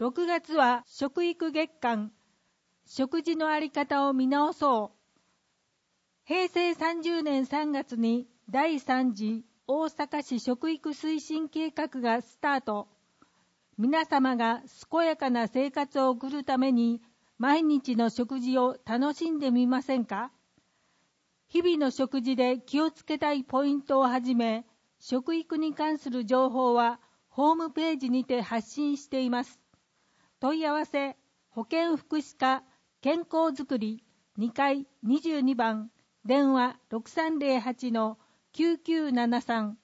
6月は食育月間、食事のあり方を見直そう。平成30年3月に第3次大阪市食育推進計画がスタート。皆様が健やかな生活を送るために毎日の食事を楽しんでみませんか？日々の食事で気をつけたいポイントをはじめ、食育に関する情報はホームページにて発信しています。問い合わせ、保健福祉課健康づくり2階22番、電話 6308-9973